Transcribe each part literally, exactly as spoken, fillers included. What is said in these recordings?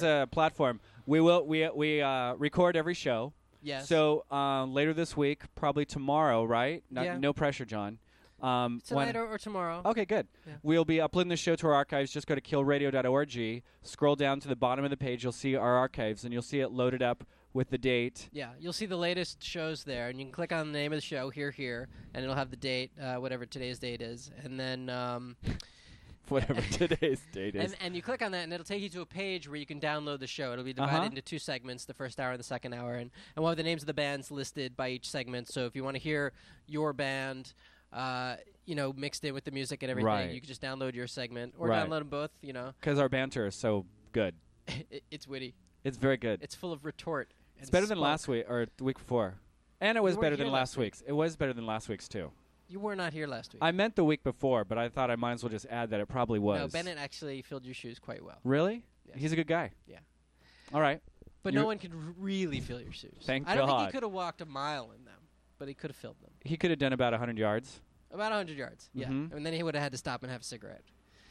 a platform. We will we we uh, record every show. Yes. So uh, later this week, probably tomorrow, right? Not, Yeah. No pressure, John. Um, Tonight when, or, or tomorrow. Okay, good. Yeah. We'll be uploading the show to our archives. Just go to kill radio dot org. Scroll down to the bottom of the page. You'll see our archives, and you'll see it loaded up with the date. Yeah, you'll see the latest shows there, and you can click on the name of the show, Here, Here, and it'll have the date, uh, whatever today's date is. And then... Um, Whatever today's date is. And, and you click on that, and it'll take you to a page where you can download the show. It'll be divided Uh-huh. into two segments, the first hour and the second hour. And, and we'll have the names of the bands listed by each segment. So if you want to hear your band, uh, you know, mixed in with the music and everything, Right. you can just download your segment or Right. download them both, you know. Because our banter is so good. it, it's witty. It's very good. It's full of retort. It's and better than spunk. last week, or the week before. And it was You weren't better here than last last week. week's. It was better than last week's, too. You were not here last week. I meant the week before, but I thought I might as well just add that it probably was. No, Bennett actually filled your shoes quite well. Really? Yes. He's a good guy. Yeah. All right. But You're- no one could r- really fill your shoes. Thank I don't think God. he could have walked a mile in them, but he could have filled them. He could have done about one hundred yards. About one hundred yards, yeah. Mhm. And then he would have had to stop and have a cigarette.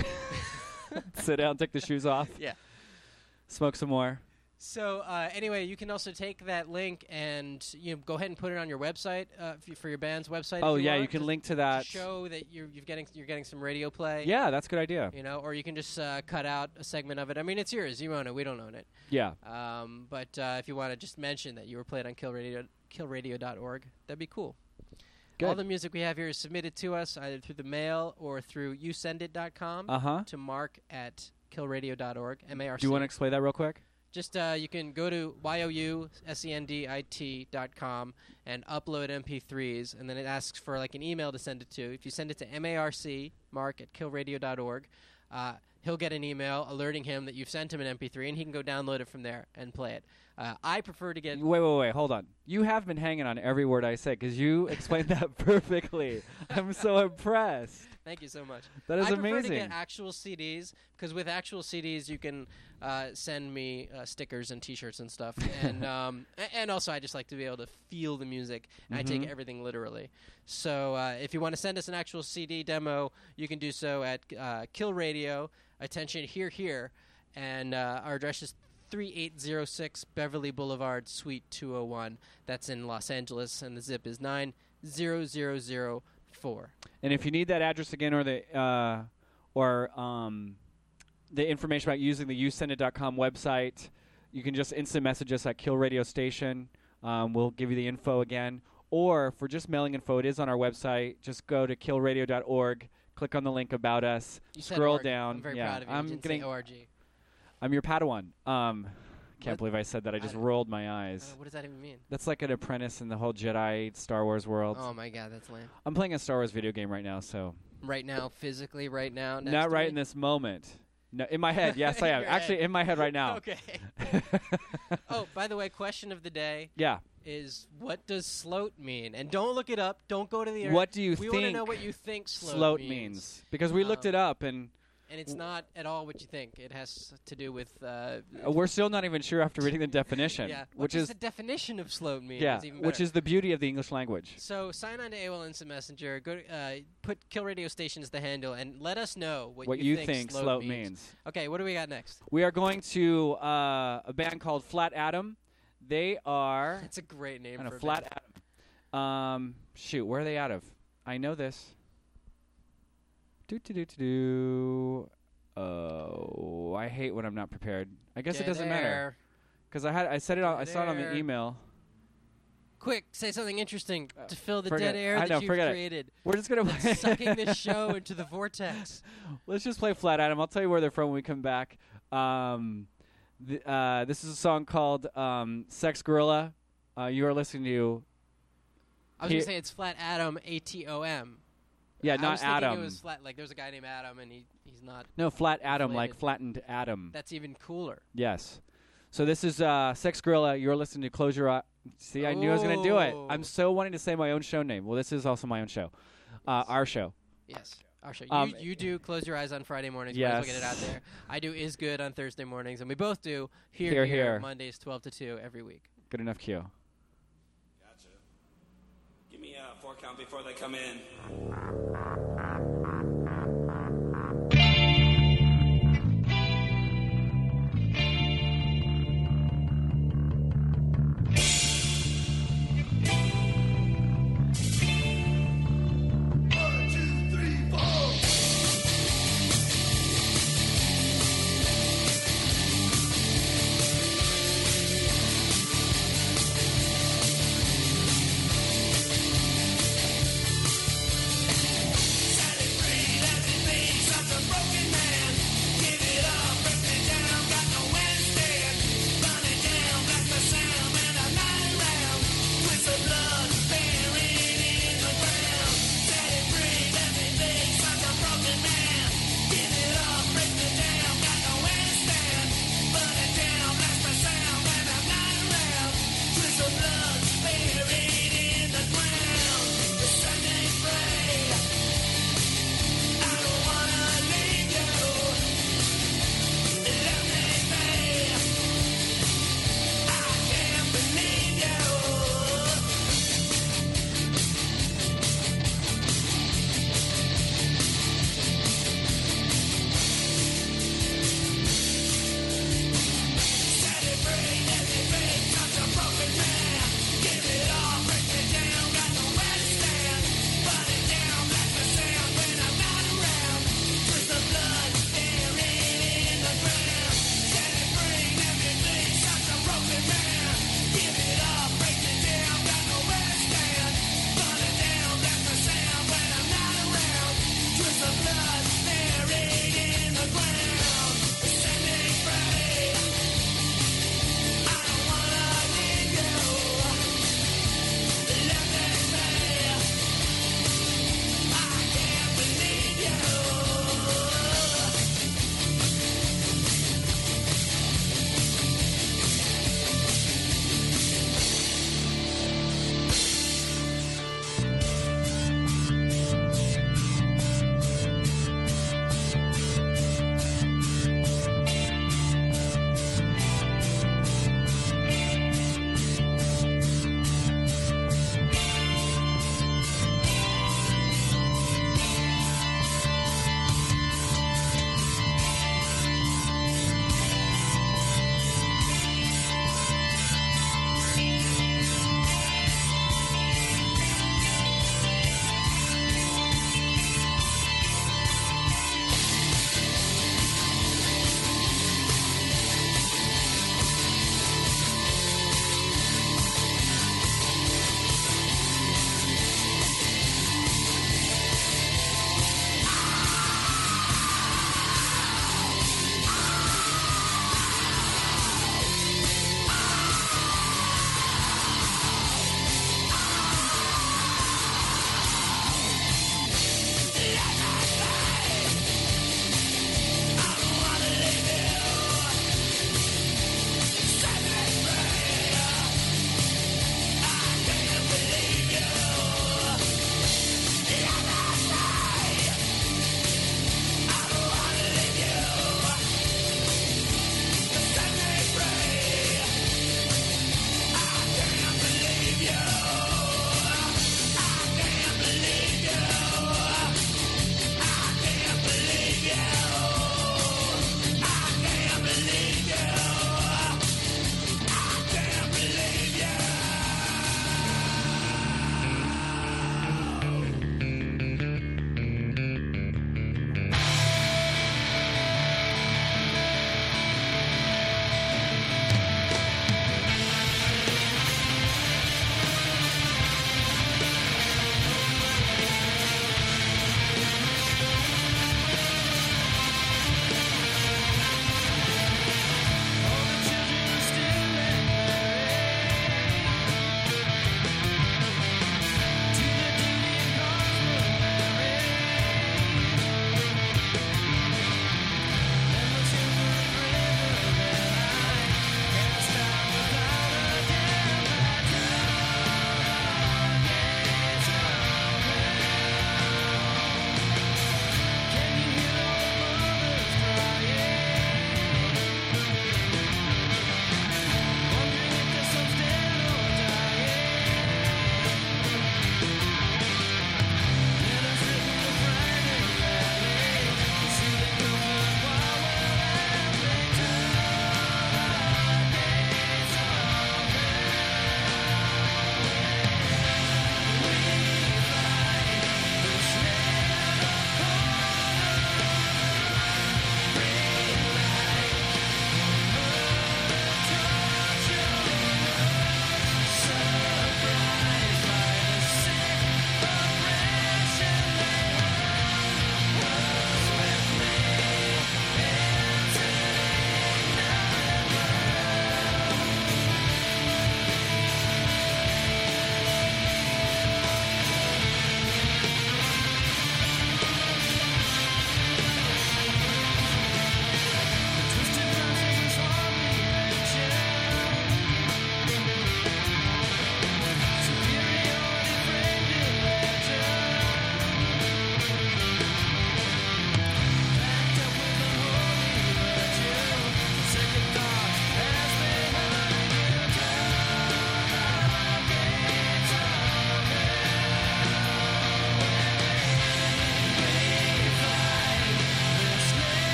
Sit down, take the shoes off, Yeah. smoke some more. So uh, anyway, you can also take that link and you know, go ahead and put it on your website uh, f- for your band's website. Oh, if you yeah, want, you can to- link to to that. show that you're you're getting you're getting some radio play. Yeah, that's a good idea. You know, or you can just uh, cut out a segment of it. I mean, it's yours. You own it. We don't own it. Yeah. Um, but uh, if you want to just mention that you were played on kill radio kill radio dot org, that'd be cool. Good. All the music we have here is submitted to us either through the mail or through you send it dot com Uh-huh. to mark at kill radio dot org, M A R C. Do you want to explain that real quick? Just uh, you can go to Y O U S E N D I T dot com and upload M P threes, and then it asks for like an email to send it to. If you send it to M A R C, mark at kill radio dot org, uh, he'll get an email alerting him that you've sent him an M P three, and he can go download it from there and play it. Uh, I prefer to get... Wait, wait, wait. Hold on. You have been hanging on every word I say because you explained that perfectly. I'm so impressed. Thank you so much. That is I prefer amazing. to get actual C Ds because with actual C Ds you can uh, send me uh, stickers and T-shirts and stuff, and um, a- and also I just like to be able to feel the music. And I take Mhm. everything literally. So uh, if you want to send us an actual C D demo, you can do so at uh, Kill Radio. Attention, here, here, and uh, our address is three eight zero six Beverly Boulevard, Suite two oh one. That's in Los Angeles, and the zip is nine zero zero zero four. And if you need that address again or the uh, or um, the information about using the you send it dot com website, you can just instant message us at Kill Radio Station. Um, we'll give you the info again. Or for just mailing info, it is on our website. Just go to kill radio dot org, click on the link about us, You said scroll org. down. I'm very yeah, proud of you. I'm you didn't getting. say O R G. I'm your Padawan. Um, can't What? believe I said that. I just I- rolled my eyes. Uh, what does that even mean? That's like an apprentice in the whole Jedi Star Wars world. Oh my god, that's lame. I'm playing a Star Wars video game right now, so Right now, physically, right now. Next not to right me? in this moment. No, in my head, yes, I In am. your Actually, head. in my head right now. Okay. Oh, by the way, question of the day Yeah. is what does sloat mean? And don't look it up. Don't go to the internet. What do you we want to think know what you think sloat, Sloat means. means because we looked Um, it up and And it's not at all what you think. It has to do with. Uh, uh, we're still not even sure after reading the definition, yeah. What which does is the definition of sloat mean? yeah, It's even which better. is the beauty of the English language. So sign on to A O L Instant Messenger. Go to, uh, put Kill Radio Station as the handle, and let us know what, What you, you think, think sloat, sloat means. means. Okay, what do we got next? We are going to uh, a band called Flat Atom. They are That's a great name kind for of a Flat band. Atom. Um, shoot, where are they out of? I know this. Do do do do do. Oh, I hate when I'm not prepared. I guess it Dead doesn't matter air. because I had I said it on, I Dead saw it on the air. email. Quick, say something interesting Uh, to fill the forget dead it. air I that know, you've forget it. created. We're just gonna play. That's sucking this show into the vortex. Let's just play Flat Atom. I'll tell you where they're from when we come back. Um, th- uh, this is a song called um, "Sex Gorilla." Uh, you are listening to I was Here- going to say it's Flat Atom, A T O M. yeah, I not was thinking Adam. it was flat. Like there's a guy named Adam, and he he's not. No, Flat Atom, like Inflated. flattened atom. That's even cooler. Yes. So this is uh, Sex Gorilla. You're listening to Close Your Eyes. See, I knew I was going to do it. Oh. I'm so wanting to say my own show name. Well, this is also my own show. Uh, our show. Yes. Our show. Um, you, you do Close Your Eyes on Friday mornings. Might as well get it out Yes. there. I do Is Good on Thursday mornings, and we both do Here Here, Here, Here. Mondays twelve to two every week. Good enough cue. Gotcha. Give me a four count before they come in.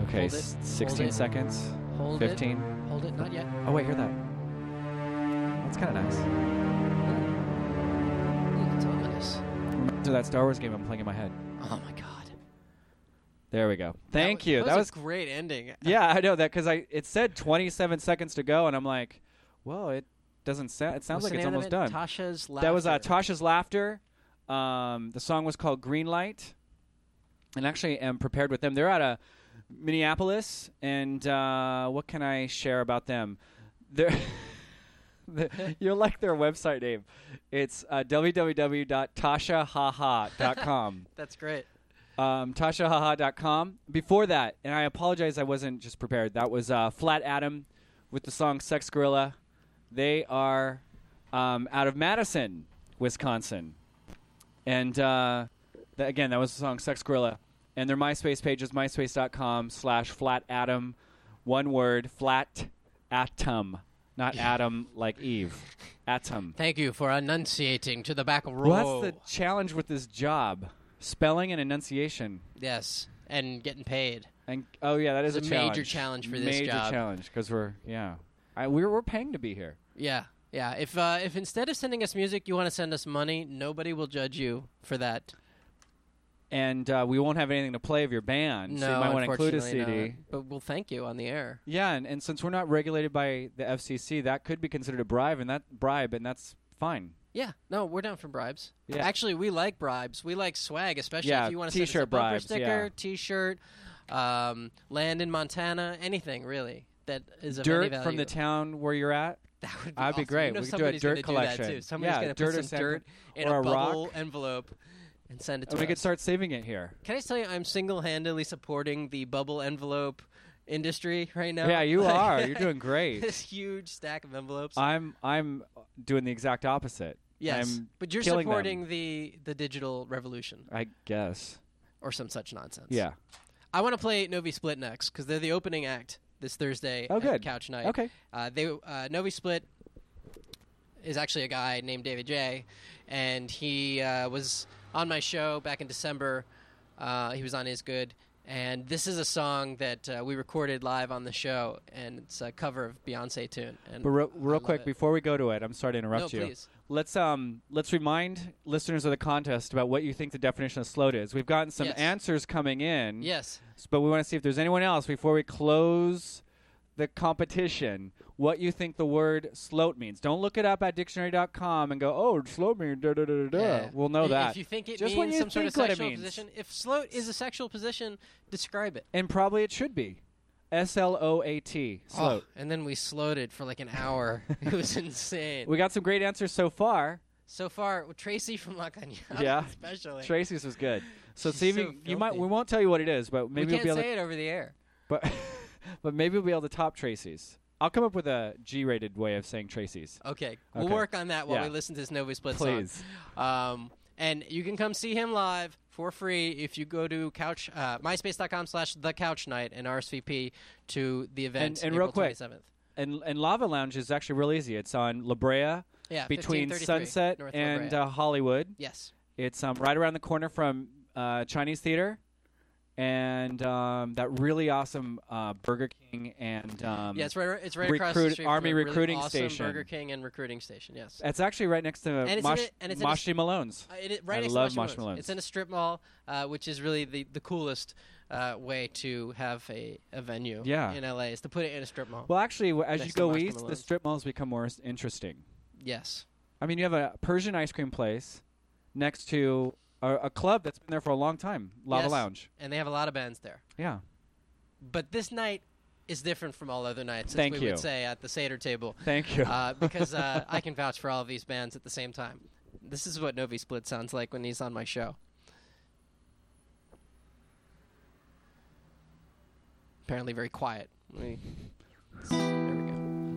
Okay, Hold it. s- Hold sixteen it. seconds. Hold fifteen. it. Hold it. Not yet. Oh wait, hear that? That's kind of nice. Mm, it's ominous. Reminds me of that Star Wars game I'm playing in my head. Oh my god. There we go. Thank that you. Was, that that was was a great ending. Yeah, I know that because I it said twenty-seven seconds to go, and I'm like, well, it doesn't sound. It sounds What's like the it's name almost of done. it? Tasha's Laughter. That was uh, Tasha's Laughter. Um, the song was called Green Light, and actually am prepared with them. They're out of Minneapolis, and uh, what can I share about them? They're the, you'll like their website name. It's uh, w w w dot tasha haha dot com. That's great. Um, tasha haha dot com. Before that, and I apologize I wasn't just prepared, that was uh, Flat Adam with the song Sex Gorilla. They are um, out of Madison, Wisconsin. And uh, th- again, that was the song Sex Gorilla. And their MySpace page is myspace dot com slash Flat Atom. One word, Flat Atom. Not Adam like Eve. Atom. Thank you for enunciating to the back row. Well, that's the challenge with this job. Spelling and enunciation. Yes, and getting paid. And oh yeah, that is It's a, a challenge. major challenge for this major job. challenge because we're yeah, I, we're we're paying to be here. Yeah, yeah. If uh, if instead of sending us music, you want to send us money, nobody will judge you for that. And uh, we won't have anything to play of your band, No, so you might want to include a C D. unfortunately not. But we'll thank you on the air. Yeah, and, and since we're not regulated by the F C C, that could be considered a bribe, and that bribe, and that's fine. Yeah, no, we're down for bribes. Yeah. Actually, we like bribes. We like swag, especially Yeah, if you want to send us a t-shirt bumper bribes, sticker, yeah. T-shirt, um, land in Montana, anything really that is of Dirt any value. from the town where you're at. That would be That'd be awesome. great. You know We could do a somebody's dirt gonna do that collection. too. Somebody's Yeah, going to dirt put or some sample- dirt in or a a bubble rock. envelope and send it to And we us. could start saving it here. Can I just tell you, I'm single-handedly supporting the bubble envelope industry right now. Yeah, you Like, are. You're doing great. This huge stack of envelopes. I'm I'm doing the exact opposite. yes, I'm but you're killing supporting them. the the digital revolution I guess. or some such nonsense. Yeah. I want to play Novi Split next because they're the opening act this Thursday Oh, at good. Couch Night. Okay. Uh, they uh, Novi Split is actually a guy named David J, and he uh, was on my show back in December. Uh, he was on Is Good, and this is a song that uh, we recorded live on the show, and it's a cover of Beyonce tune. And But re- I real love quick it. before we go to it, I'm sorry to interrupt No, you. please. Let's um let's remind listeners of the contest about what you think the definition of sloat is. We've gotten some Yes. answers coming in. Yes. But we want to see if there's anyone else before we close the competition. What you think the word sloat means? Don't look it up at dictionary dot com and go, "Oh, sloat means da da da da da." Yeah. We'll know I- that. If you think it Just means when you some sort of think what it sexual means. position, if sloat is a sexual position, describe it. And probably it should be S L O A T. Sloat. Oh, and then we sloated for like an hour. It was insane. We got some great answers so far. So far, with Tracy from La Cañada, Yeah. especially. Tracy's was good. So She's see if so you, you might. filthy. We won't tell you what it is, but maybe we we'll can't be able say to. it over the air. But but maybe we'll be able to top Tracy's. I'll come up with a G-rated way of saying Tracy's. Okay, we'll Okay. work on that while Yeah. we listen to this Novi Split Please. song. Um, and you can come see him live for free if you go to couch uh, myspace dot com slash the couch night and R S V P to the event And- and April real quick, twenty-seventh. And and Lava Lounge is actually real easy. It's on La Brea Yeah, between fifteen thirty-three Sunset North La and Brea. uh, Hollywood. Yes. It's um, right around the corner from uh, Chinese Theater and um, that really awesome uh, Burger King and um, Yeah, it's right. It's right across recruit- the street Army from a really recruiting awesome station. Burger King and recruiting station. Yes. it's actually right next to And it's in Mosh, it- and it's in a- Moshi Malone's. Uh, it, right I next love to Mosh Malone's. Malone's. It's in a strip mall, uh, which is really the, the coolest uh, way to have a, a venue Yeah. in L A is to put it in a strip mall. Well, actually, w- as Next you to go Mosh east, the Malone's. strip malls become more s- interesting. Yes. I mean, you have a Persian ice cream place next to a, a club that's been there for a long time, Lava Yes. Lounge. And they have a lot of bands there. Yeah. But this night is different from all other nights, as Thank we you. would say at the Seder table. Thank you. Uh, because uh, I can vouch for all of these bands at the same time. This is what Novi Split sounds like when he's on my show. Apparently very quiet. Let me- There we go.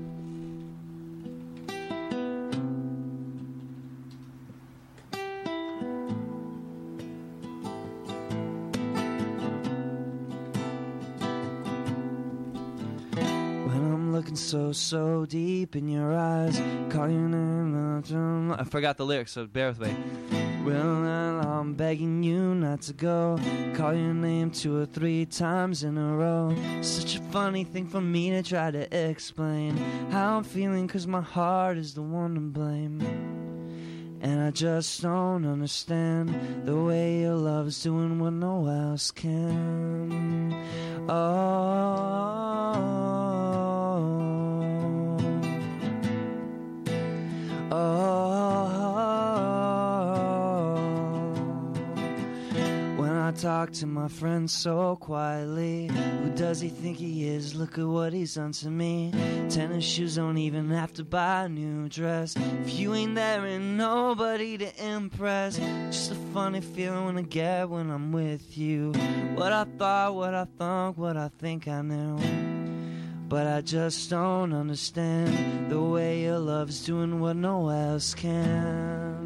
When I'm looking so, so deep in your eyes, call your name. I forgot the lyrics, so bear with me. Well, I'm begging you not to go. Call your name two or three times in a row. Such a funny thing for me to try to explain how I'm feeling, 'cause my heart is the one to blame. And I just don't understand the way your love's doing what no else can. Oh, oh. When I talk to my friend so quietly, who does he think he is? Look at what he's done to me. Tennis shoes, don't even have to buy a new dress. If you ain't there, ain't nobody to impress. Just a funny feeling when I get when I'm with you. What I thought, what I thought, what I think I knew. But I just don't understand the way your love's doing what no else can.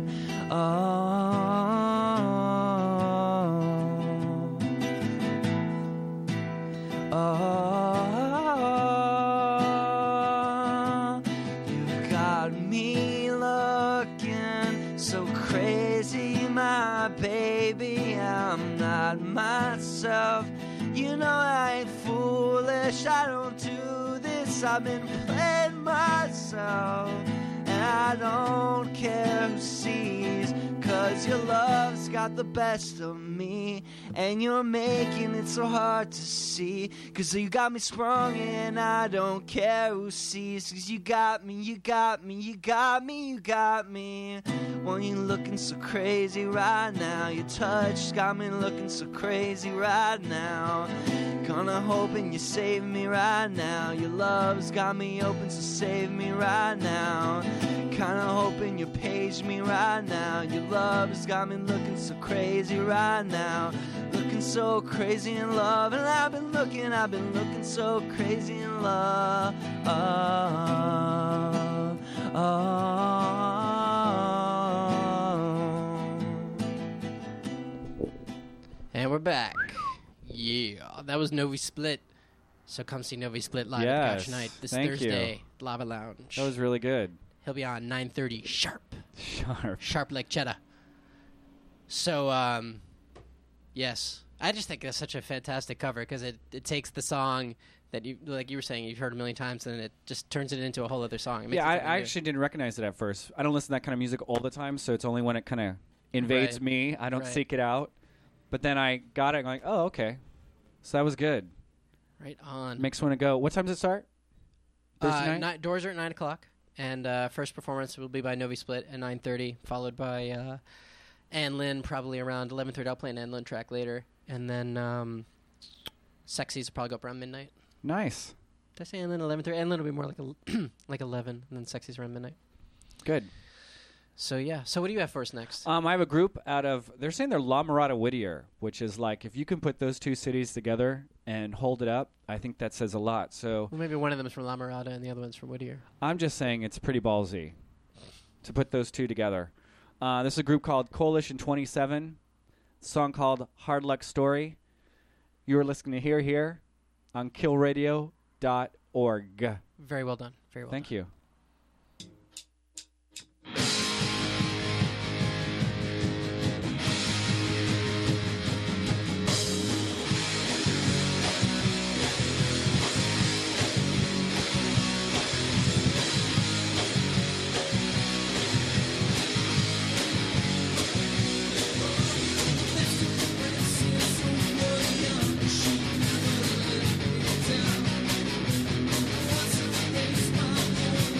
Oh, oh, you've got me looking so crazy, my baby. I'm not myself. You know I ain't foolish, I don't do this. I've been playing myself, and I don't care who sees, 'cause your love's got the best of me, and you're making it so hard to see. 'Cause you got me sprung and I don't care who sees, 'cause you got me, you got me, you got me, you got me. Well, you looking so crazy right now. Your touch got me looking so crazy right now. Kinda hoping you save me right now. Your love's got me open, so save me right now. Kinda hoping you page me right now. Your love's got me looking so crazy right now. Looking so crazy in love. And I've been looking, I've been looking so crazy in love. Oh, oh. And we're back. Yeah, that was Novi Split. So come see Novi Split live at Yes, Couch Night this thank Thursday, Lava Lounge. That was really good. He'll be on nine thirty sharp. Sharp. Sharp like cheddar. So, um, yes. I just think that's such a fantastic cover because it, it takes the song that you, like you were saying, you've heard a million times, and it just turns it into a whole other song. It makes Yeah, it I, something I new. actually didn't recognize it at first. I don't listen to that kind of music all the time, so it's only when it kind of invades Right. me. I don't Right. seek it out. But then I got it, and I'm like, oh, okay. So that was good. Right on. Makes one to go. What time does it start? Thursday Uh, night? ni- doors are at nine o'clock, and uh, first performance will be by Novi Split at nine thirty, followed by uh, Ann Lynn probably around eleven thirty. I'll play an Ann Lynn track later, and then um, Sexies will probably go up around midnight. Nice. Did I say Ann Lynn eleven thirty? Ann Lynn will be more like a, like eleven, and then Sexies around midnight. Good. So yeah. So what do you have for us next? Um, I have a group out of, they're saying they're La Mirada Whittier, which is like, if you can put those two cities together and hold it up, I think that says a lot. So Well, maybe one of them is from La Mirada and the other one's from Whittier. I'm just saying it's pretty ballsy to put those two together. Uh, this is a group called Coalition twenty-seven, a song called Hard Luck Story. You are listening to Here Here on kill radio dot org. Very well done. Very well Thank done. you. Once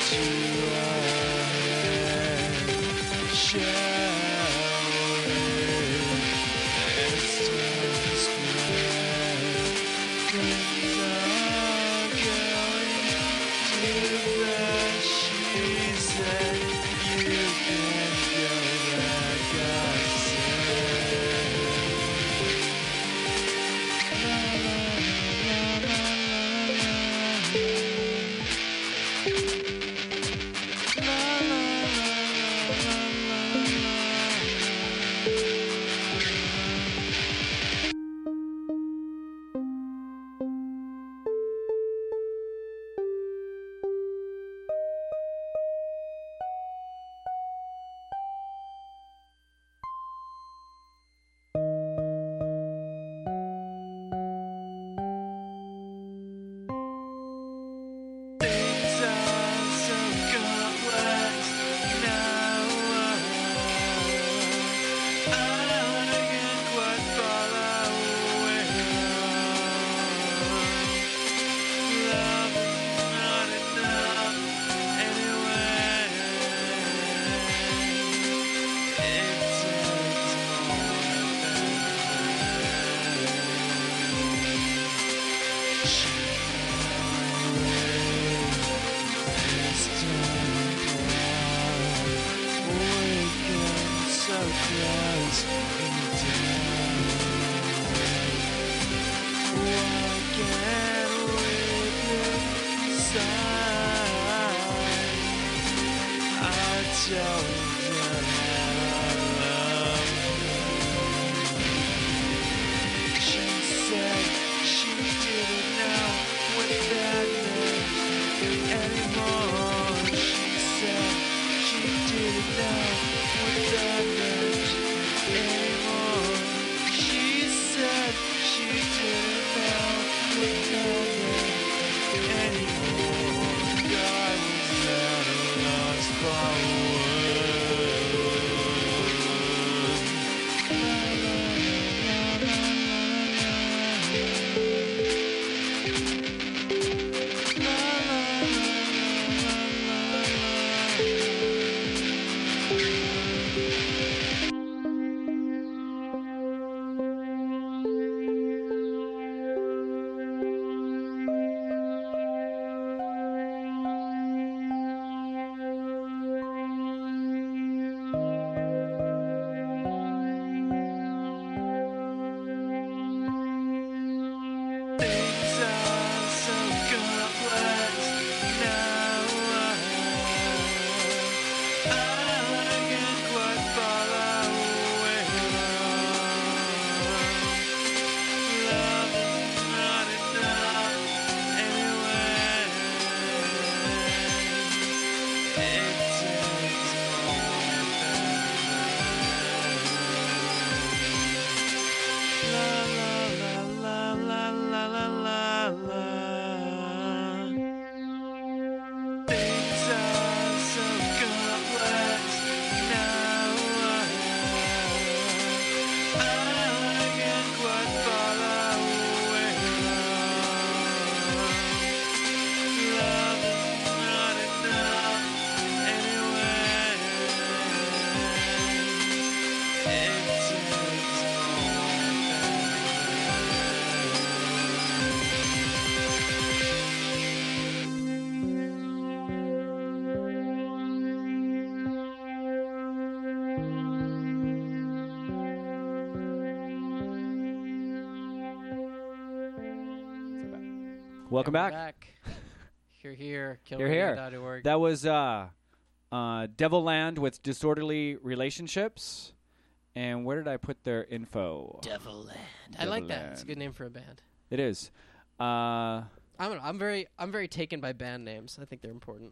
Welcome back. back. You're here. You're here. kill radio dot org. That was uh, uh, Devil Land with Disorderly Relationships. And where did I put their info? Devil Land. I Devil like that. Land. It's a good name for a band. It is. Uh, I don't know. I'm very, I'm very taken by band names. I think they're important.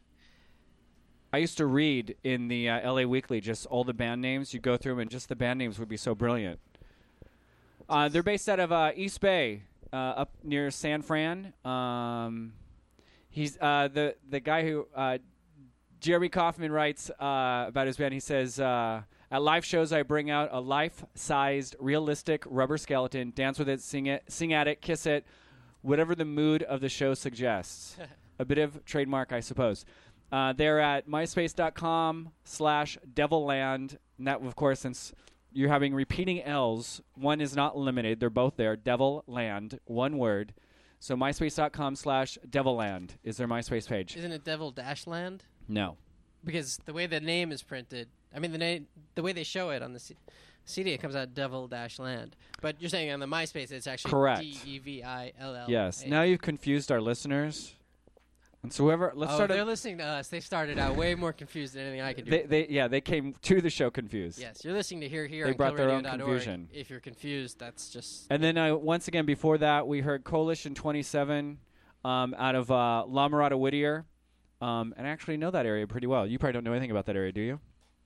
I used to read in the uh, L A Weekly just all the band names. You go through them, and just the band names would be so brilliant. Uh, they're based out of uh, East Bay, uh, up near San Fran. Um, he's uh, the the guy who uh, Jeremy Kaufman writes uh, about his band. He says, uh, "At live shows, I bring out a life-sized, realistic rubber skeleton, dance with it, sing it, sing at it, kiss it, whatever the mood of the show suggests." A bit of trademark, I suppose. Uh, they're at myspace.com slash devilland. And that, of course, since you're having repeating L's, one is not limited. They're both there. Devilland, one word. So myspace.com slash devilland is their MySpace page. Isn't it Devil Dash Land? No. Because the way the name is printed, I mean, the name, the way they show it on the C- CD, it comes out Devil Dash Land. But you're saying on the MySpace, it's actually Correct. D E V I L L. Yes. Now you've confused our listeners. And so whoever, let's oh, start. they're a, listening to us. They started out way more confused than anything I could do. they, they, yeah, they came to the show confused. Yes, you're listening to Here Here They on brought their own kill radio dot org. confusion. If you're confused, that's just... And then uh, once again, before that, we heard Coalition twenty-seven um, out of uh, La Mirada, Whittier. Um, and I actually know that area pretty well. You probably don't know anything about that area, do you?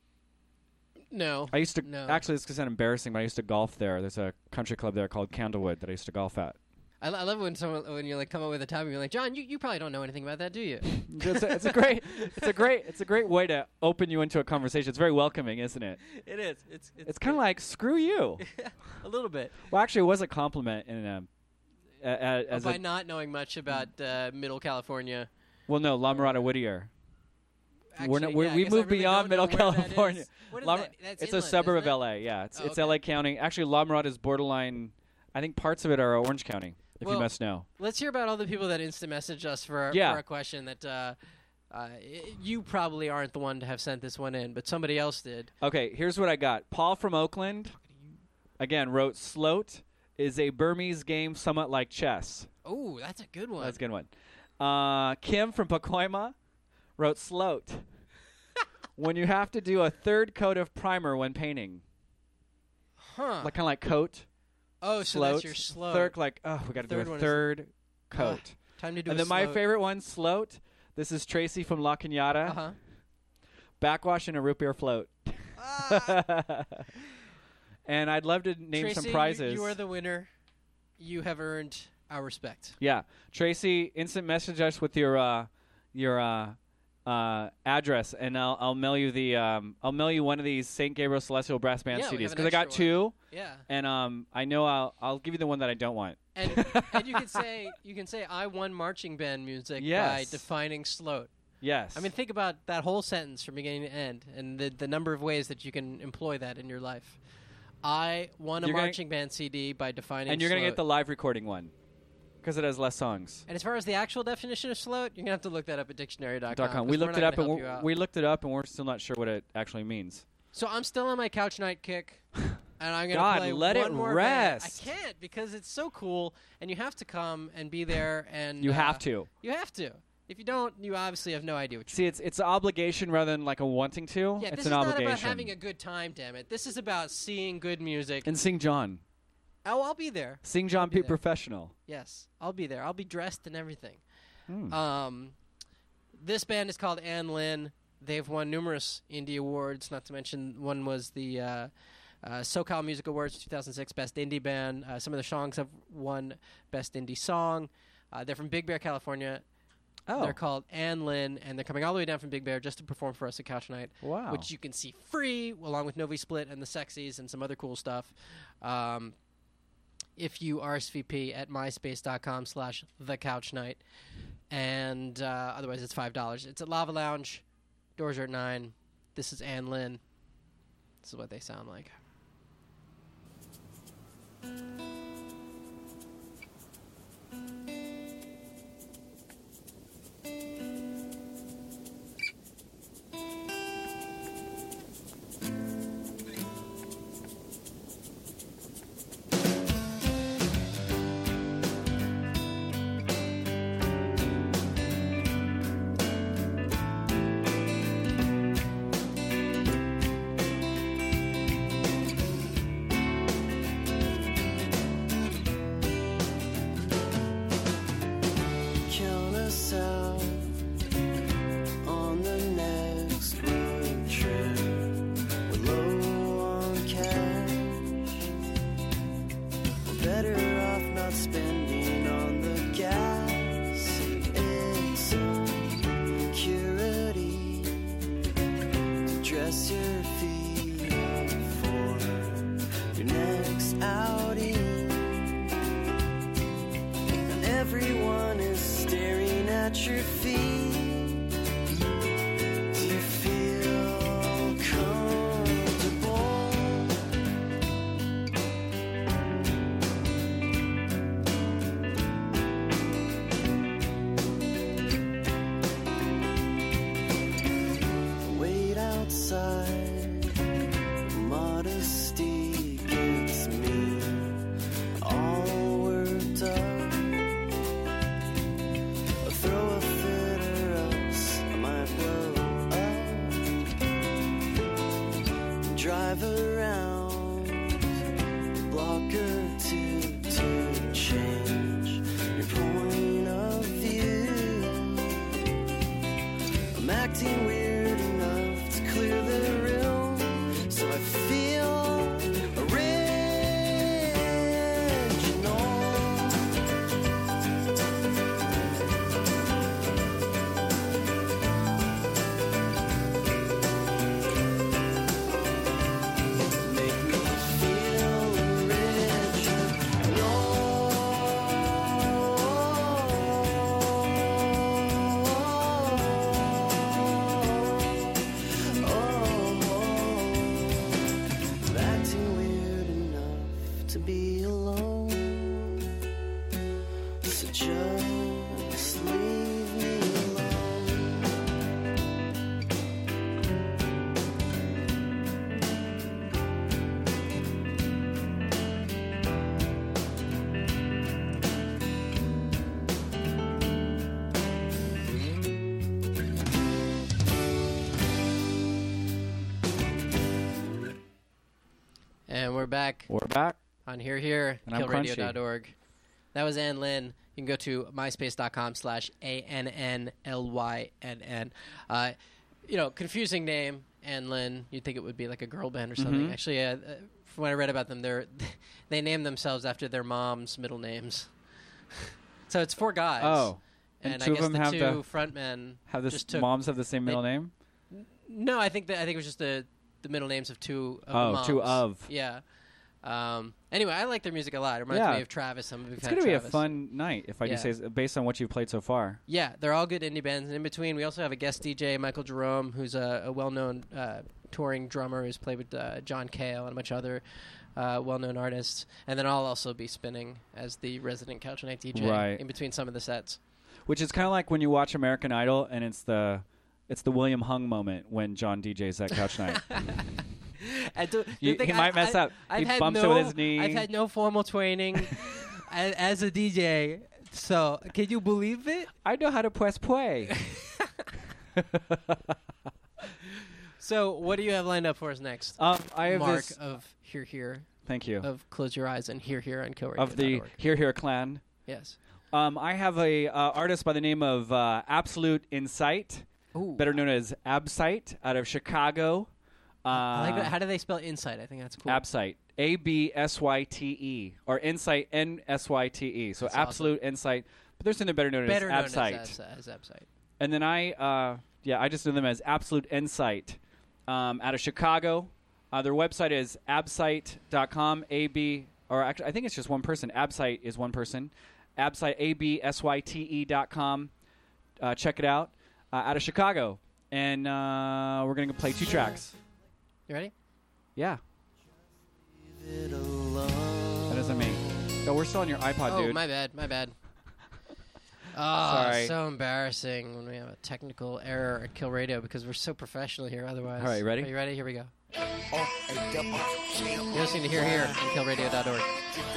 No. I used to No. actually. It's kind of embarrassing, but I used to golf there. There's a country club there called Candlewood that I used to golf at. I, I love when someone when you like come up with a topic, and you're like, John, you, you probably don't know anything about that, do you? it's, a, it's a great, it's a great, it's a great way to open you into a conversation. It's very welcoming, isn't it? It is. It's it's, It's kind of like screw you. a little bit. Well, actually, it was a compliment in a, a, a, as by a not knowing much about uh, Middle California. well, no, La Mirada, Whittier. Actually, We're not, we're, yeah, I we guess I moved really beyond don't know Middle where that California. is. What is La- that? That's it's inland, a suburb of isn't it? L A. Yeah, it's Oh, it's okay. L A County. Actually, La Mirada is borderline. I think parts of it are Orange County. If Well, you must know. Let's hear about all the people that instant message us for, Yeah. for a question that uh, uh, y- you probably aren't the one to have sent this one in, but somebody else did. Okay, here's what I got. Paul from Oakland, again, wrote Sloat is a Burmese game somewhat like chess. Oh, that's a good one. That's a good one. Uh, Kim from Pacoima wrote Sloat. When you have to do a third coat of primer when painting. Huh. Like kind of like coat. oh, so Sloat. that's your slow. Third, like, oh, we got to do Third a one is- third coat. Time to do And a then my slow- favorite one, Sloat. This is Tracy from La Cañada. Uh-huh. Backwash and a root beer float. Ah. And I'd love to name Tracy, some you- prizes. You, are the winner. You have earned our respect. Yeah, Tracy, instant message us with your uh, your uh, uh, address, and I'll I'll mail you the um, I'll mail you one of these Saint Gabriel Celestial Brass Band Yeah, we C Ds have an because I got extra two, Yeah. and um I know I'll I'll give you the one that I don't want. And and you can say you can say I won marching band music by Yes. defining sloat. Yes, I mean, think about that whole sentence from beginning to end, and the the number of ways that you can employ that in your life. I won a You're gonna- marching band C D by defining. and you're gonna sloat. get the live recording one because it has less songs. And as far as the actual definition of sloat, you're gonna have to look that up at dictionary dot com. Dot com. We 'cause we're looked it not up and gonna we're, help you out. we looked it up and we're still not sure what it actually means. So I'm still on my couch night kick, and I'm gonna God, play let one it more band. rest. I can't because it's so cool, and you have to come and be there. And You uh, have to. You have to. If you don't, you obviously have no idea what you're See, it's it's an obligation rather than like a wanting to. Yeah, it's this an is obligation. not about having a good time, damn it. This is about seeing good music. and sing John. oh, I'll be there. Sing John be P. there. Professional. Yes, I'll be there. I'll be dressed and everything. Hmm. Um, this band is called Ann Lynn. They've won numerous indie awards. Not to mention, one was the uh, uh, SoCal Music Awards two thousand six Best Indie Band. Uh, some of the songs have won Best Indie Song. Uh, they're from Big Bear, California. Oh, They're called Ann Lynn, and they're coming all the way down from Big Bear just to perform for us at Couch Night. wow. Which you can see free, along with Novi Split and the Sexies and some other cool stuff. Um, if you R S V P at myspace.com slash the couch night. And uh, otherwise, it's five dollars. It's at Lava Lounge. Doors are at nine. This is Ann Lynn. This is what they sound like. Count us out on the next road trip. We're low on cash. We're better off not spending on the gas and security to dress your feet up for your next outing. And everyone is staring at your feet. drive around a block or two to change your point of view. I'm acting weird enough to clear the room, so I feel original. Make me feel original. Acting weird enough to be alone, so just leave me alone. And we're back We're back. on Here Here, And I'm kill radio dot org. That was Ann Lynn. You can go to myspace.com slash A N N L Y N N. Uh, you know, confusing name, Ann Lynn. You'd think it would be like a girl band or something. Mhm. Actually, uh, uh, from what I read about them, they're they named themselves after their mom's middle names. So it's four guys. Oh. And, And I two of guess them the have two the- frontmen Have the just s- took- moms have the same they- middle name? No, I think that I think it was just the the middle names of two of Oh, the moms. two of. Yeah. Um, anyway, I like their music a lot. It reminds Yeah. me of Travis. Some of It's going to be a fun night, if I Yeah. do say, s- based on what you've played so far. Yeah, they're all good indie bands. And in between, we also have a guest D J, Michael Jerome, who's a, a well-known uh, touring drummer who's played with uh, John Cale and a bunch of other uh, well-known artists. And then I'll also be spinning as the resident Couch Night D J Right. in between some of the sets. Which is kind of like when you watch American Idol and it's the it's the William Hung moment when John D Js at Couch Night. I do, You- you think he might I, mess I, up. I've He had bumps it no, with his knee. I've had no formal training as, as a D J. So, can you believe it? I know how to press play. So, what do you have lined up for us next? um, I have Mark this. of Here Here, Thank you. of Close Your Eyes and Here Here on kill radio dot org. Of the Here Here clan. Yes. Um, I have a uh, artist by the name of uh, Absolute Insight, Ooh. better known as Absite, out of Chicago. Uh, I like that. How do they spell insight? I think that's cool. Absite. A B S Y T E. Or Insight, N S Y T E. So That's Absolute Insight. But there's something better known Better known as Absite. as, as, as Absite. And then I, uh, yeah, I just know them as Absolute Insight um, out of Chicago. Uh, their website is absite dot com. A B, or actually, I think it's just one person. Absite is one person. Absite, A B S Y T E dot com. Uh, check it out. Uh, out of Chicago. And uh, we're going to play two tracks. You ready? Yeah. That isn't me. No, we're still on your iPod, oh, dude. my bad. My bad. Oh, Sorry. so embarrassing when we have a technical error at Kill Radio because we're so professional here otherwise. All right, ready? Are you ready? Here we go. You're listening to Here Here on kill radio dot org.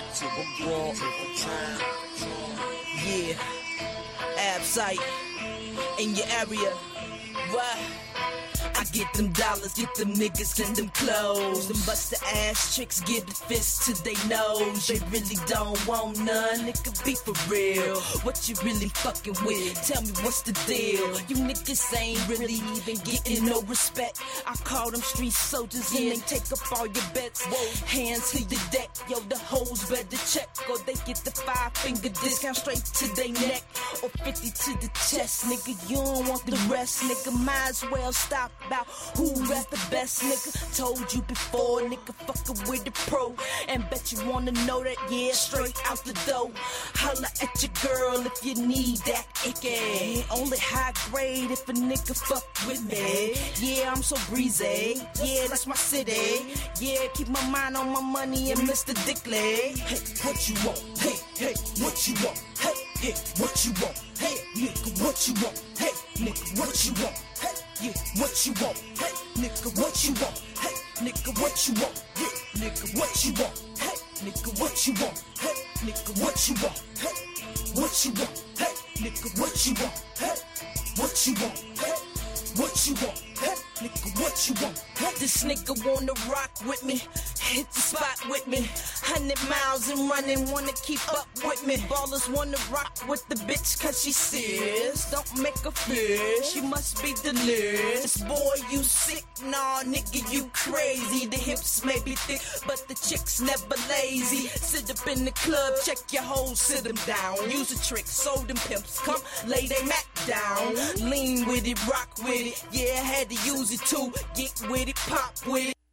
Yeah, Absite in your area. What? I get them dollars, get them niggas and them clothes. Them bust the ass chicks, give the fist to they nose. They really don't want none, nigga, be for real. What you really fucking with? Tell me what's the deal? You niggas ain't really even getting no respect. I call them street soldiers and they take up all your bets. Whoa, hands to your deck, yo, the hoes better check. Or they get the five finger discount straight to they neck. Or fifty to the chest, nigga, you don't want the rest, nigga. Might as well stop about who rap the best, nigga. Told you before, nigga, fuckin' with the pro. And bet you wanna know that, yeah, straight out the door. Holla at your girl if you need that icky. Only high grade if a nigga fuck with me. Yeah, I'm so breezy. Yeah, that's my city. Yeah, keep my mind on my money and Mister Dickley. Hey, what you want? Hey, hey, what you want? Hey, hey, what you want? Hey, nigga, what you want? Hey, nigga, what you want? Hey, yeah, what you want? Hey, nigga, what you want? Hey, nigga, what you want? Yeah, nigga, what you want? Hey, nigga, what you want? Hey, nigga, what you want? Hey, what you want? Hey, nigga, what you want? Hey, what you want? Hey, what you want? Hey, nigga, what you want? Want this nigga wanna rock with me? Hit the spot with me. Hundred miles and running, wanna keep up with me. Ballers wanna rock with the bitch cause she serious. Don't make her fear, she must be delirious. Boy, you sick, nah, nigga, you crazy. The hips may be thick, but the chicks never lazy. Sit up in the club, check your hoes, sit them down. Use a trick, so them pimps come, lay they Mac down. Lean with it, rock with it, yeah, I had to use it too. Get with it, pop with it.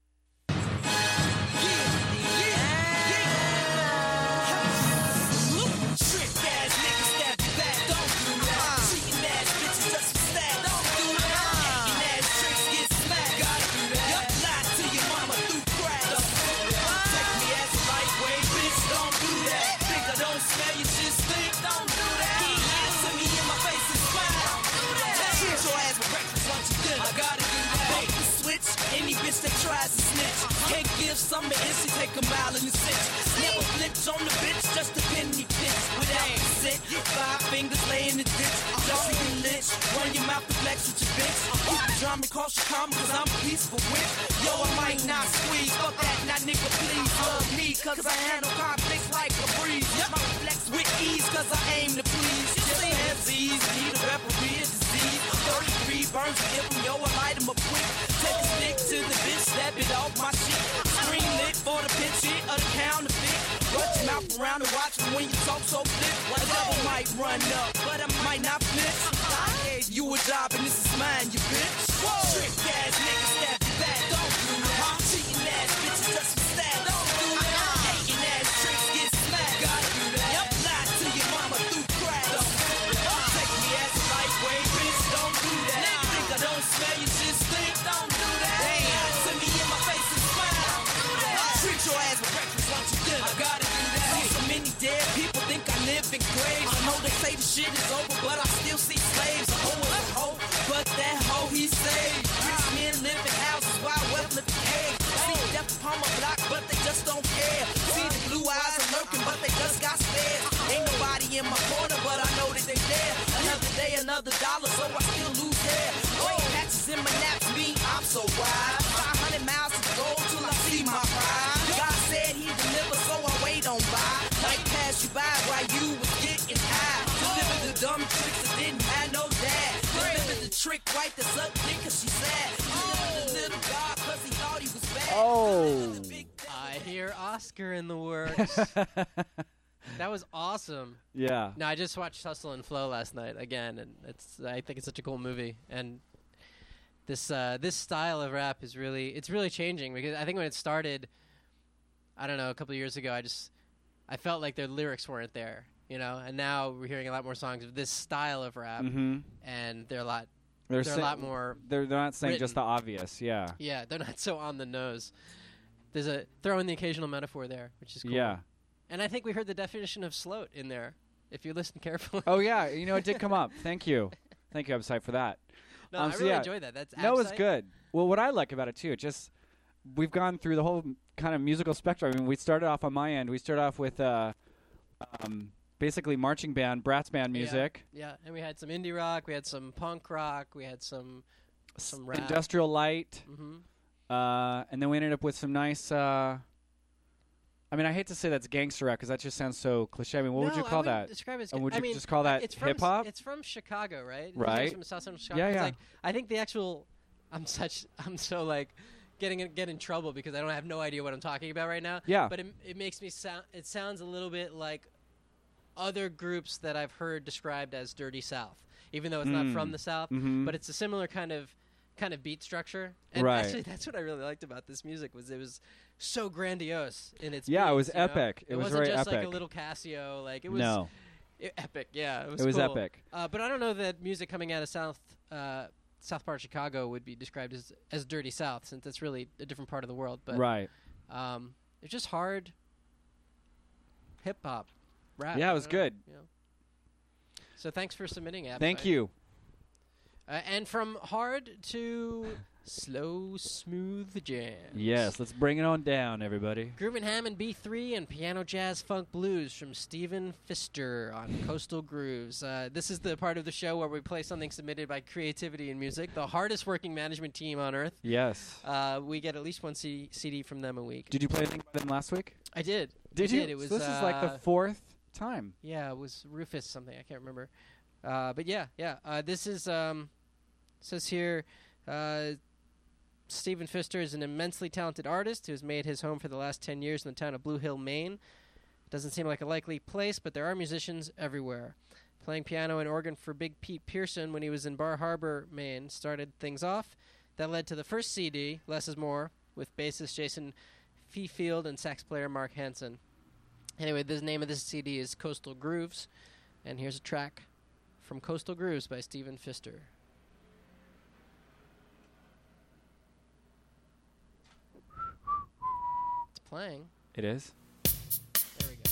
Any bitch that tries to snitch can't give some an inch, take a mile in the cinch. Never flinch on the bitch, just a penny pinch. Without consent, five fingers lay in the ditch. Just so you lit, run your mouth to flex with your bitch. Keep the drama, caution calm, cause I'm a peaceful witch. Yo, I might not squeeze, fuck that, now nigga please love me, cause I handle conflicts like a breeze. My flex with ease, cause I aim to please. Just as easy, need a referee, a disease. thirty-three burns, give them, yo, I light them up quick. Take a stick to the bitch, snap it off my shit. Screen lit for the pinch hit of the counterfeit. Run your mouth around and watch me when you talk so flip. The devil might run up, but I might not flinch. I gave you a job and this is mine, you bitch. Trick ass niggas, stab you back, don't do that. Cheating ass bitches, just for stab, don't do that. Hating ass tricks get smacked, gotta do that. Yep, lie to your mama through crack, don't do that. Take me as a lightweight, bitch, don't do that. Think I don't smell you, just think, don't do that. Lie to me in my face and smile, don't do that. Treat your ass with breakfast, lunch, and dinner, I gotta do that. See so many dead people think I live in graves. I know they say the shit is over, but I still see slaves. A hoe is a hoe, but that hoe he saved. Rich men live in houses while wealth live in eggs. See death upon my block, but they just don't care. See the blue eyes are lurking, but they just got stares. Ain't nobody in my corner, but I know that they there. Another day, another dollar, so I still lose hair. White patches in my naps mean I'm so wide. five hundred miles to go till I see my pride. God said he deliver, so I wait on by. Might pass you by while you was getting high. Deliver the dumb tricks that didn't have no dad. Deliver the trick white that sucked dick cause she sad. Deliver the little God cause he thought he was bad. Oh. I hear Oscar in the works. That was awesome. Yeah. No, I just watched Hustle and Flow last night again, and it's I think it's such a cool movie. And this uh, this style of rap is really it's really changing because I think when it started, I don't know, a couple of years ago, I just I felt like their lyrics weren't there, you know. And now we're hearing a lot more songs of this style of rap, Mm-hmm. and they're a lot They're, they're sa- a lot more. They're, they're not saying just the written. obvious. Yeah. Yeah, they're not so on the nose. There's a throw in the occasional metaphor there, which is cool. Yeah. And I think we heard the definition of sloat in there, if you listen carefully. Oh yeah. You know, it did come up. Thank you. Thank you, Absite, for that. No, Um, I so really yeah. enjoyed that. That's No, it was Absite. good. Well, what I like about it too, just we've gone through the whole kind of musical spectrum. I mean, we started off on my end. We started off with uh, um, basically marching band, brass band Yeah. music, Yeah, and we had some indie rock, we had some punk rock, we had some some rap. industrial light, hmm uh, and then we ended up with some nice. Uh, I mean, I hate to say that's gangster rap because that just sounds so cliche. I mean, what would you call that? Describe it as Uh, would I you mean, just call that it's from hip hop? It's from Chicago, right? You guys Right. From South Central Chicago. Yeah, It's yeah. Like, I think the actual. I'm such. I'm so like. Getting in, get in trouble because I don't have no idea what I'm talking about right now. Yeah. But it, it makes me sound. It sounds a little bit like other groups that I've heard described as Dirty South, even though it's not Mm. from the South. Mhm. But it's a similar kind of kind of beat structure. And Right. actually, that's what I really liked about this music was it was so grandiose in its. Yeah, it beats, was you know? epic. It was wasn't very just like a epic. little Casio. Like it was. No. I- epic. Yeah, it was. It was cool. epic. Uh, but I don't know that music coming out of South. Uh, South part of Chicago would be described as as dirty South, since it's really a different part of the world. But Right. um, it's just hard hip hop rap. Yeah, it I was don't know, good. you know. So thanks for submitting, Ab. Thank I- you. Uh, and from hard to Slow, smooth jams. Yes, let's bring it on down, everybody. Groovin' Hammond B three and Piano Jazz Funk Blues from Stephen Pfister on Coastal Grooves. Uh, this is the part of the show where we play something submitted by Creativity in Music, the hardest working management team on earth. Yes. Uh, we get at least one C- CD from them a week. Did you play anything by them last week? I did. Did I you? Did. It was, so this uh, is like the fourth time. Yeah, it was Rufus something. I can't remember. Uh, but yeah, yeah. Uh, this is, um, says here, uh, Stephen Pfister is an immensely talented artist who has made his home for the last ten years in the town of Blue Hill, Maine. Doesn't seem like a likely place, but there are musicians everywhere. Playing piano and organ for Big Pete Pearson when he was in Bar Harbor, Maine, started things off. That led to the first C D, Less is More, with bassist Jason Feefield and sax player Mark Hansen. Anyway, the name of this C D is Coastal Grooves, and here's a track from Coastal Grooves by Stephen Pfister. It's playing. It is? There we go.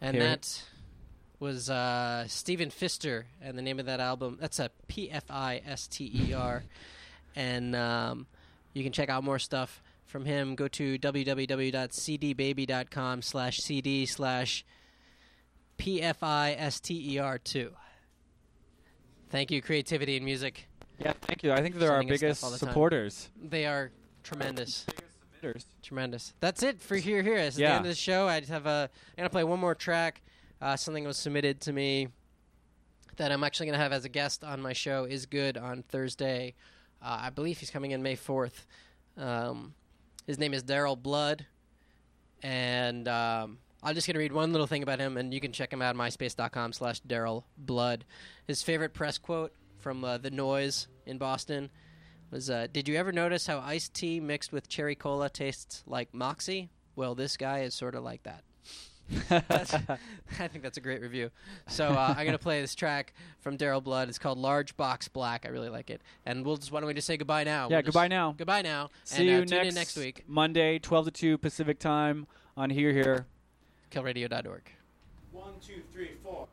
And Here. that was uh, Stephen Fister, and the name of that album, that's a P F I S T E R. And um, you can check out more stuff from him. Go to www.cdbaby.com slash cd slash P F I S T E R two. Thank you, Creativity and Music. Yeah, thank you. I think they're our Sending us stuff biggest all the time. supporters. They are tremendous. Submitters. Tremendous. That's it for Here Here. It's Yeah. the end of the show. I just have a. I'm gonna play one more track. Uh, something was submitted to me that I'm actually gonna have as a guest on my show. Is Good on Thursday. Uh, I believe he's coming in May fourth. Um, his name is Daryl Blood, and um, I'm just gonna read one little thing about him, and you can check him out at myspace.com slash Daryl Blood. His favorite press quote from uh, The Noise in Boston was, uh, did you ever notice how iced tea mixed with cherry cola tastes like Moxie? Well, this guy is sort of like that. That's, I think that's a great review. So uh, I'm going to play this track from Daryl Blood. It's called Large Box Black. I really like it. And we'll just, why don't we just say goodbye now? Yeah, We'll goodbye just- now. Goodbye now. See and, uh, you tune next, in next week. Monday, twelve to two Pacific time on Here Here. kill radio dot org. One, two, three, four.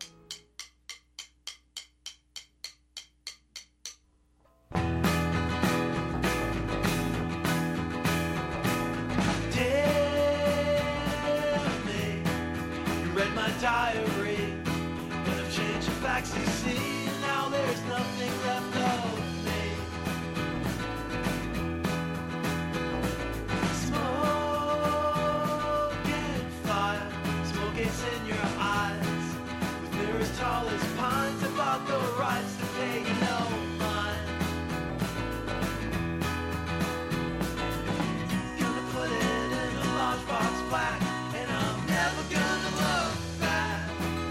Tell me, you read my diary, but I've changed the facts you see, and now there's nothing left of me. Smoke and fire, smoke gets in your eyes, with mirrors tall as pines, about the rights to pay no mind. Gonna put it in a large box black, and I'm never gonna look back.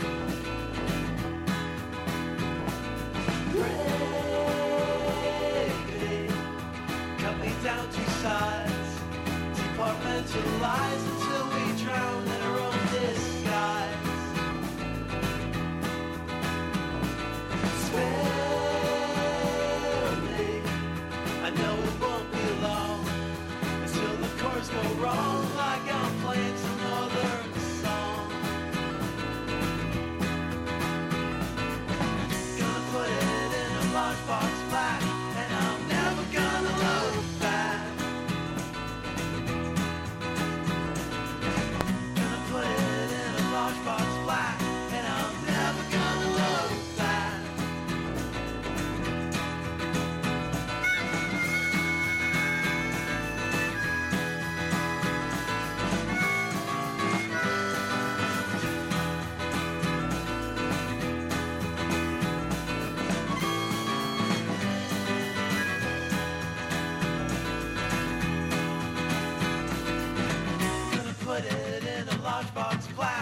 Gravy, cut me down to size, departmentalize until we drown in our own disguise. Spare me, I know it won't be long until the chords go wrong, like I'm playing some northern song. Gonna put it in a large box black, and I'm never gonna look back. Gonna put it in a large box black, and I'm never gonna look back. Gonna put it in a large box black.